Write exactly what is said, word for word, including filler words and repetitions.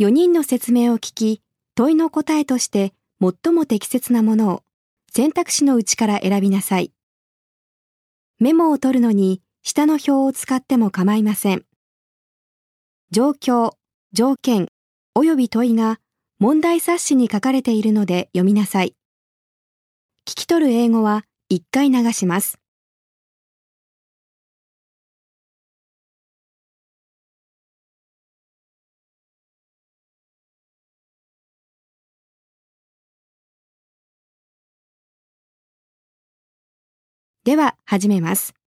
よにんの説明を聞き、問いの答えとして最も適切なものを選択肢のうちから選びなさい。メモを取るのに下の表を使っても構いません。状況、条件、および問いが問題冊子に書かれているので読みなさい。聞き取る英語はいっかい流します。では始めます。